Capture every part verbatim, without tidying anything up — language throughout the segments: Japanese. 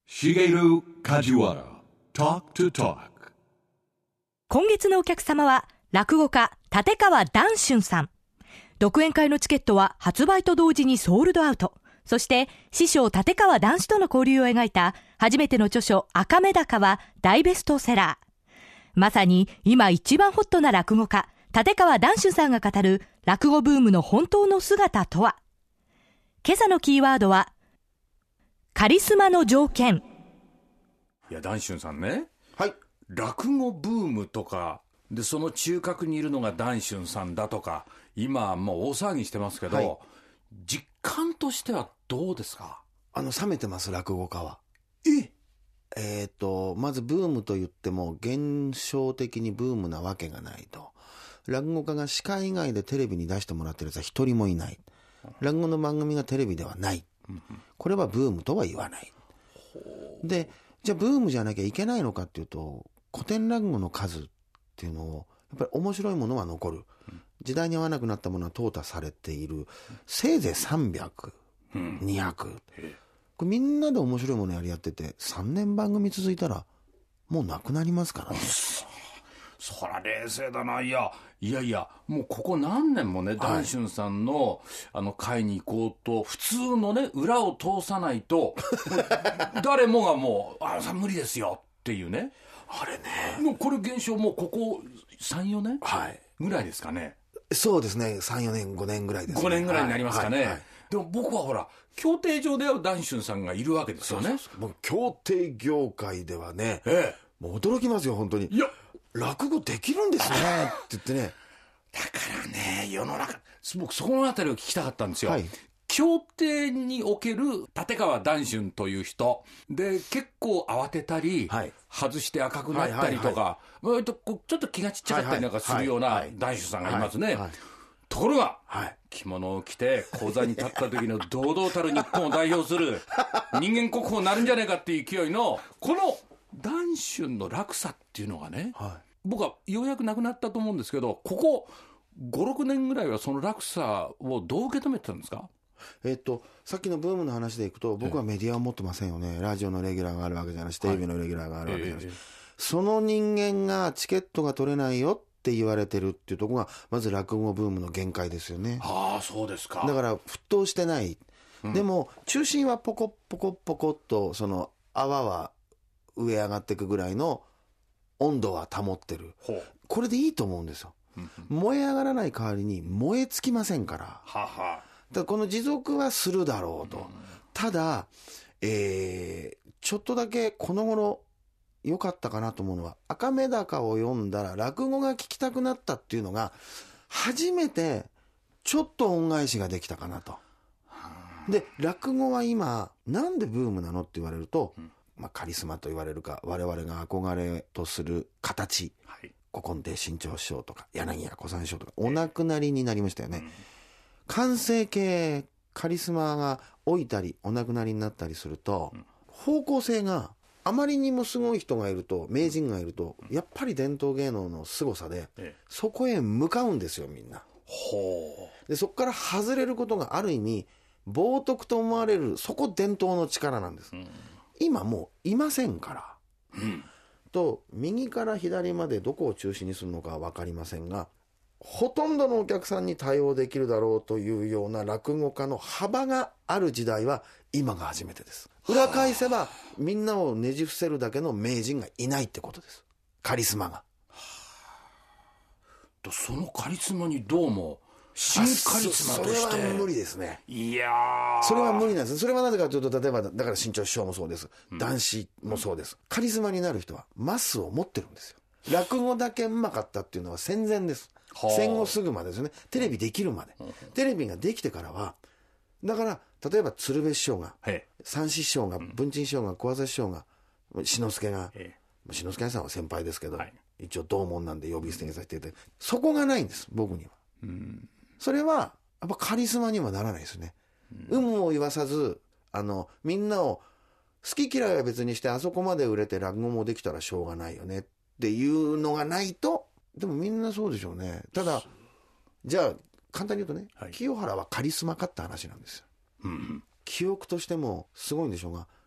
Shigeru Kajiwara Talk to Talk。 今月のお客様は落語家立川談春さん。独演会のチケットは発売と同時にソールドアウト。そして師匠立川談志との交流を描いた初めての著書赤目高は大ベストセラー。まさに今一番ホットな落語家立川談春さんが語る落語ブームの本当の姿とは。今朝のキーワードはカリスマの条件。 いや談春さんね、 はい、 落語ブームとかでその中核にいるのが談春さんだとか今もう大騒ぎしてますけど、はい、実感としてはどうですか？ あの冷めてます、落語家は。 ええーとまずブームと言っても現象的にブームなわけがないと。落語家が司会以外でテレビに出してもらってるやつは一人もいない。落語の番組がテレビではない。これはブームとは言わない。でじゃあブームじゃなきゃいけないのかっていうと、古典落語の数っていうのをやっぱり面白いものは残る、時代に合わなくなったものは淘汰されている。せいぜいさんびゃく、にひゃく、これみんなで面白いものやりやっててさんねん番組続いたらもうなくなりますからね。 そら冷静だな。いやいやいやもうここ何年もね談春さんの、あの会に行こうと普通のね裏を通さないと誰もがもうあのさん無理ですよっていうね。 あれね、 もうこれ現象もうここ さん,よ 年、 はい、 ぐらいですかね。 そうですね、さん、よねんごねんぐらいですね。 ごねんぐらいになりますかね、はいはいはい。でも僕はほら競艇場では談春さんがいるわけですよね。 そうそうそう、もう競艇業界ではね、 ええ、 もう驚きますよ本当に。いや落語できるんですねって言ってね。 だからね世の中僕そこのあたりを聞きたかったんですよ、はい、競艇における立川談春という人で結構慌てたり、はい、外して赤くなったりとか、はいはいはい、ちょっと気がちっちゃかったりなんかするような談春さんがいますね、はいはいはい。ところが、はい、着物を着て講座に立った時の堂々たる日本を代表する人間国宝になるんじゃないかっていう勢いのこの談春の落差っていうのがね、はい、僕はようやくなくなったと思うんですけど、ここご、ろくねんぐらいはその落差をどう受け止めてたんですか？ えっとさっきのブームの話でいくと、僕はメディアを持ってませんよね。ラジオのレギュラーがあるわけじゃないし、テレビのレギュラーがあるわけじゃないし、はい、その人間がチケットが取れないよって言われてるっていうところがまず落語ブームの限界ですよね。 ああそうですか。 だから沸騰してない、うん、でも中心はポコポコポコっとその泡は上上がっていくぐらいの温度は保ってる。これでいいと思うんですよ。燃え上がらない代わりに燃え尽きませんから。はは。だからこの持続はするだろうと、うん、ただ、えー、ちょっとだけこの頃良かったかなと思うのは、赤目高を読んだら落語が聞きたくなったっていうのが初めてちょっと恩返しができたかなと。で落語は今なんでブームなのって言われると、うん、まあ、カリスマと言われるか我々が憧れとする形、はい、古今亭志ん朝師匠とか柳家小三師匠とかお亡くなりになりましたよね、うん、完成形カリスマが老いたりお亡くなりになったりすると、うん、方向性があまりにもすごい人がいると、名人がいると、うん、やっぱり伝統芸能の凄さで、ええ、そこへ向かうんですよみんな。ほう。でそこから外れることがある意味冒涜と思われる、そこ伝統の力なんです、うん、今もういませんから、うん、と右から左までどこを中心にするのかは分かりませんが、ほとんどのお客さんに対応できるだろうというような落語家の幅がある時代は今が初めてです。裏返せばみんなをねじ伏せるだけの名人がいないってことです。カリスマが。 そのカリスマにどうも新カリスマとして、 それは無理ですね。 いやそれは無理なんです。それはなぜかというと、例えばだから志ん朝師匠もそうです、談志もそうです、うん、カリスマになる人はマスを持ってるんですよ。落語だけうまかったっていうのは戦前です。戦後すぐまでですね。テレビできるまで、うん、テレビができてからはだから例えば鶴瓶師匠が、三枝師匠が、文珍師匠が、小朝師匠が、志の輔が、志の輔さんは先輩ですけど、はい、一応同門なんで呼び捨てにさせていただいて、そこがないんです僕には、うん、それはやっぱカリスマにはならないですね。有無を言わさず、あのみんなを好き嫌いは別にして、あそこまで売れて落語もできたらしょうがないよねっていうのがないと。でもみんなそうでしょうね。ただじゃあ簡単に言うとね、はい、清原はカリスマかって話なんですよ、うん、記憶としてもすごいんでしょうが、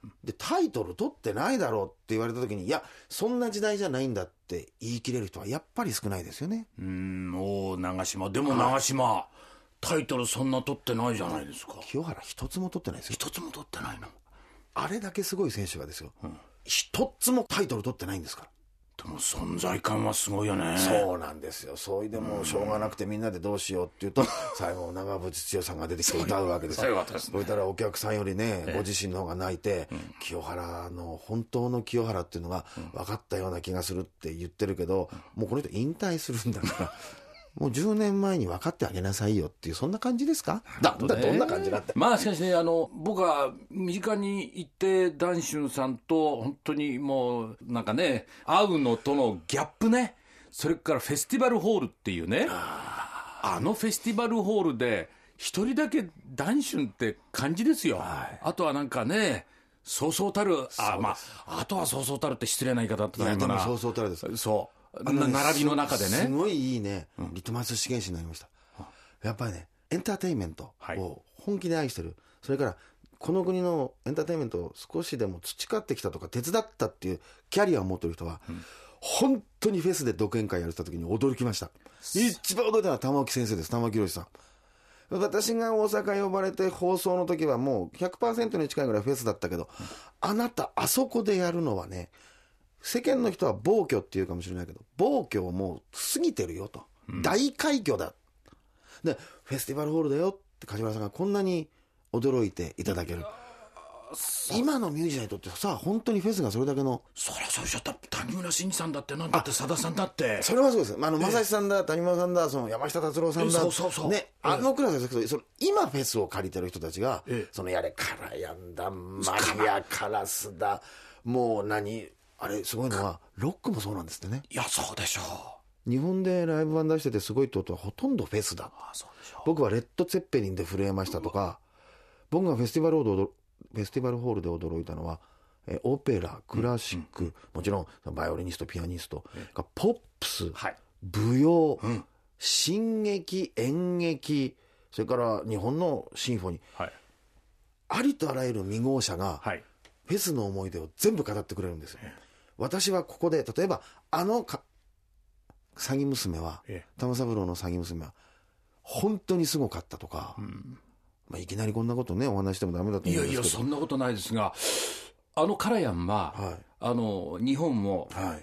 でタイトル取ってないだろうって言われた時に、いやそんな時代じゃないんだって言い切れる人はやっぱり少ないですよね。 うーん、お長嶋、でも長嶋、はい、タイトルそんな取ってないじゃないですか。 清原一つも取ってないですよ。 一つも取ってないの。 あれだけすごい選手がですよ、うん、一つもタイトル取ってないんですから。 でも存在感はすごいよね。 そうなんですよ。そういでもしょうがなくてみんなでどうしようっていうと、最後長渕剛さんが出てきて歌うわけですよ。そういったらお客さんよりね、ご自身の方が泣いて、うん、清原の本当の清原っていうのが分かったような気がするって言ってるけど、もうこの人引退するんだからもうじゅうねんまえに分かってあげなさいよっていう、そんな感じですか。だだどんな感じだって。 まあしかしね、あの僕は身近に行って談春さんと本当にもうなんかね、会うのとのギャップね、それからフェスティバルホールっていうね、あ, あのフェスティバルホールで一人だけ談春って感じですよ、はい、あとはなんかね、そうそうたる、あ、まあ、あとはそうそうたるって失礼な言い方だったのかな。いやでもそうそうたるです。 そう並びの中でね、 すごいいいね、リトマス試験紙になりました、うん、やっぱりね、エンターテインメントを本気で愛してる、はい、それからこの国のエンターテインメントを少しでも培ってきたとか手伝ったっていうキャリアを持ってる人は、うん、本当にフェスで独演会やれた時に驚きました。一番驚いたのは玉置先生です。玉置宏さん。私が大阪呼ばれて放送の時はもう ひゃくパーセント に近いぐらいフェスだったけど、うん、あなたあそこでやるのはね、世間の人は暴挙っていうかもしれないけど、暴挙をもう過ぎてるよと、うん、大快挙だでフェスティバルホールだよって梶原さんがこんなに驚いていただける。今のミュージシャンにとってさ、本当にフェスがそれだけの、 そりゃそうしちゃった。谷村新司さんだって、なんだって、さださんだって、 それはそうです。あの正志さんだ、谷村さんだ、その山下達郎さんだ、 そうそうそう、 ね、あのクラスですけど、その今フェスを借りてる人たちが、そのやれカラヤンだ、マリアカラスだ、もう何あれすごいのはロックもそうなんですってね。 いやそうでしょう。日本でライブ版出しててすごいってことはほとんどフェスだ。ああそうでしょう。僕はレッド・ツェッペリンで震えましたとか、僕がフェスティバルホールフェスティバルホールで驚いたのは、えオペラ、クラシック、うんうん、もちろんバイオリニスト、ピアニスト、うん、ポップス、はい、舞踊、うん、新劇、演劇、それから日本のシンフォニー、はい、ありとあらゆる未号者が、はい、フェスの思い出を全部語ってくれるんですよ。私はここで例えばあのか詐欺娘は、玉三郎の詐欺娘は本当にすごかったとか、うん、まあ、いきなりこんなことねお話してもダメだと思うんですけど、 いやいやそんなことないですが、あのカラヤンは、はい、あの日本も、はい、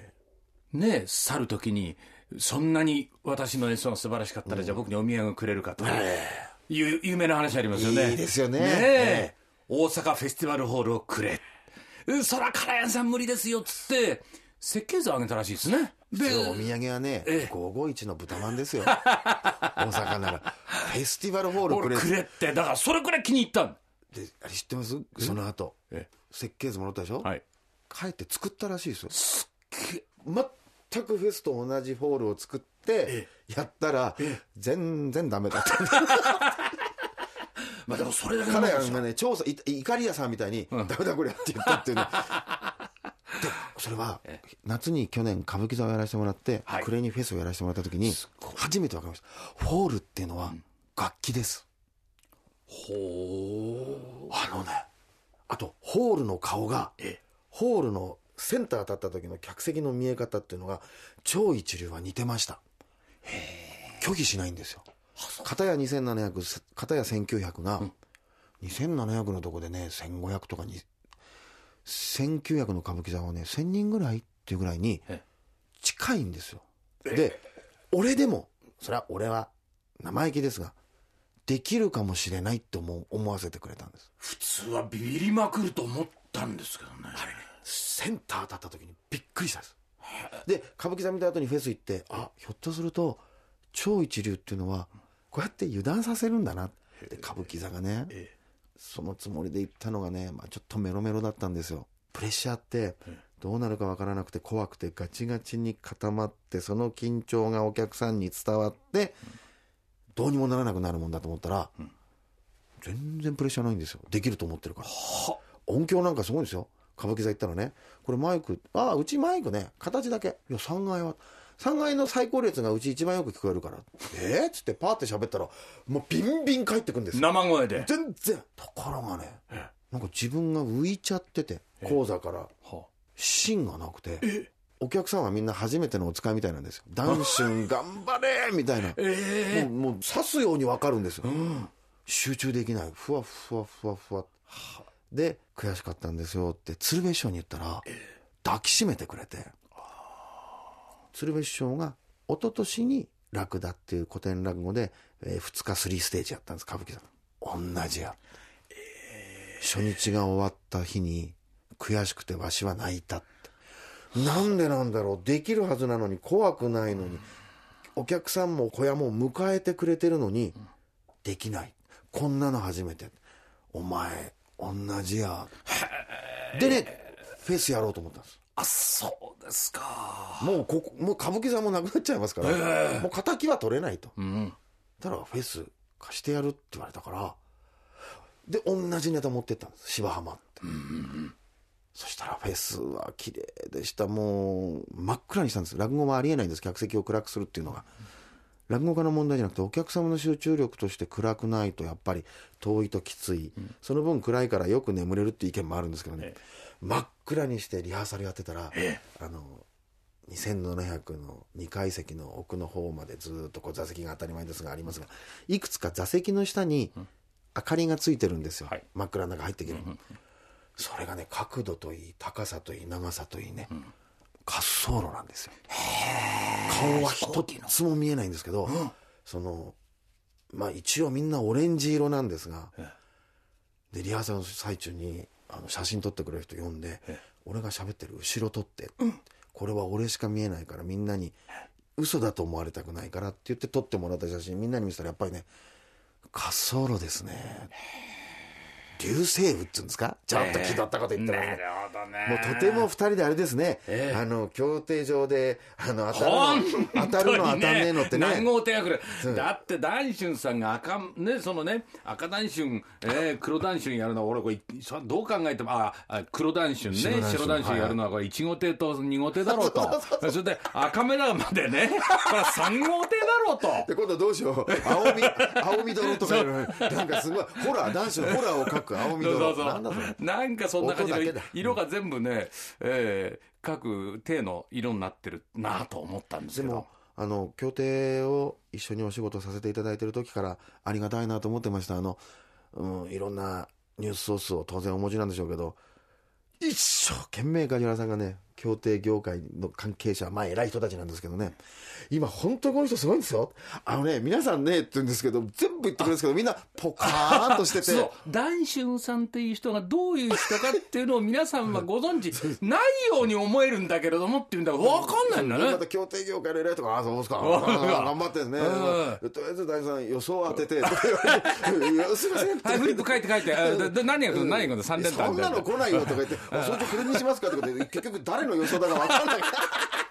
ね去る時にそんなに私の演奏が素晴らしかったら、うん、じゃあ僕にお土産をくれるかという、有名な話ありますよね。 いいですよね。 ねえ、大阪フェスティバルホールをくれ、そらカラヤンさん無理ですよっつって設計図をあげたらしいですね。 でお土産はね、ええ、ごーごーいちの豚まんですよ大阪ならフェスティバルホールくれくれって、だからそれくらい気に入ったんで、あれ知ってます？その後、ええ、設計図もらったでしょ、はい、帰って作ったらしいですよ。すっげえ全くフェスと同じホールを作ってやったら、ええ、全然ダメだったまあでもそれだけカラヤンがね、調査、イカリアさんみたいに、うん、ダメだこれって言ったっていうねでそれは夏に去年歌舞伎座をやらせてもらって、はい、暮れにフェスをやらせてもらった時に初めて分かりました。ホールっていうのは楽器です、 うん、ほう。あのね、あとホールの顔が、えホールのセンター立った時の客席の見え方っていうのが超一流は似てました。へ拒否しないんですよ。片やにせんななひゃく、片やせんきゅうひゃくが、うん、にせんななひゃくのとこでねせんごひゃくとかにせんきゅうひゃくの歌舞伎座はねせんにんぐらいっていうぐらいに近いんですよ。で俺でもそれは俺は生意気ですができるかもしれないって思う思わせてくれたんです。 普通はビビりまくると思ったんですけどね。 あれセンター立った時にびっくりしたんです。で歌舞伎座見た後にフェス行って、あひょっとすると超一流っていうのはこうやって油断させるんだなって。歌舞伎座がねそのつもりで行ったのがね、まあ、ちょっとメロメロだったんですよ。プレッシャーってどうなるかわからなくて怖くてガチガチに固まって、その緊張がお客さんに伝わってどうにもならなくなるもんだと思ったら、全然プレッシャーないんですよ。できると思ってるから。音響なんかすごいんですよ。歌舞伎座行ったらね、これマイク、ああうちマイクね形だけ、いやさんがいはさんがいの最高列がうち一番よく聞こえるから、えーっつってパーって喋ったらもうビンビン返ってくるんですよ、 生声で。 全然。ところがね、 なんか自分が浮いちゃってて、講座から芯がなくて、お客さんはみんな初めてのお使いみたいなんですよ。ダンシュン頑張れみたいな、えー、もうもう刺すように分かるんですよ、うん、集中できない、ふわふわふわふわで、悔しかったんですよって鶴瓶師匠に言ったら、えー、抱きしめてくれて、鶴瓶師匠が一昨年にラクダっていう古典落語で、えー、ふつかスリーステージやったんです、歌舞伎座。同じや、えー、初日が終わった日に悔しくてわしは泣いたって。なんでなんだろう、できるはずなのに、怖くないのに、お客さんも小屋も迎えてくれてるのにできない、こんなの初めて。お前同じやでね、フェスやろうと思ったんです。 あ、そうですか。 もうここもう歌舞伎座もなくなっちゃいますから、もう敵は取れないと、うん、ただフェス貸してやるって言われたから、で同じネタ持ってったんです、芝浜って、うんうん、そしたらフェスは綺麗でした。もう真っ暗にしたんです。落語はありえないんです、客席を暗くするっていうのが。落語家の問題じゃなくて、お客様の集中力として暗くないとやっぱり遠いときつい、うん、その分暗いからよく眠れるっていう意見もあるんですけどね、ええ、真っ暗にしてリハーサルやってたら、ええ、あのにせんななひゃくのにかい席の奥の方までずっとこう座席が当たり前ですがありますが、いくつか座席の下に明かりがついてるんですよ、はい、真っ暗な中入ってきる、うん、それがね、角度といい高さといい長さといいね、うん、滑走路なんですよ。顔は一つも見えないんですけど、うん、そのまあ一応みんなオレンジ色なんですが、でリハーサルの最中にあの写真撮ってくれる人呼んで、俺が喋ってる後ろ撮って、うん、これは俺しか見えないからみんなに嘘だと思われたくないからって言って撮ってもらった写真みんなに見せたら、やっぱりね、滑走路ですね。流星雨っていうんですか、ちょっと気取ったこと言ったら、ね、なるほどね。もうとても二人であれですね、えー、あの競艇場であの当たるの、ね、当たるの当たんねえのってね、 何号艇が来る、うん、だって談春さんが赤ね、そのね、赤談春、えー、黒談春やるのは俺これどう考えても、ああ黒談春ね、白談春やるのはこれいち号艇とに号艇だろうとそれで赤目玉でねこれさん号艇だろうとで、今度どうしよう、青み青み泥とかなんかすごいホラー、談春ホラーを描く青緑、 そうそうそう、なんだそれ、なんかそんな感じの色が全部ね、えー、各艇の色になってるなと思ったんですけど、 でもあの競艇を一緒にお仕事させていただいてる時からありがたいなと思ってました。あの、うん、いろんなニュースソースを当然お持ちなんでしょうけど、一生懸命梶原さんがね、競艇業界の関係者、まあ偉い人たちなんですけどね、今本当にこの人すごいんですよ。あのね、皆さんねって言うんですけど、全部言ってくれるんですけど、みんなポカーンとしてて、そう、 談春さんっていう人がどういう人かっていうのを皆さんはご存知ないように思えるんだけれどもっていうんだから分かんないんだね。 また競艇業界の偉いとか、あ、そうですか、頑張ってですね、とりあえず談春さん予想を当ててすいません、 はい、フリップ書いて書いて、何やるの何やるのさん連単そんなの来ないよとか言って、それじゃこれにしますかとかって結局誰の予想だか分かんない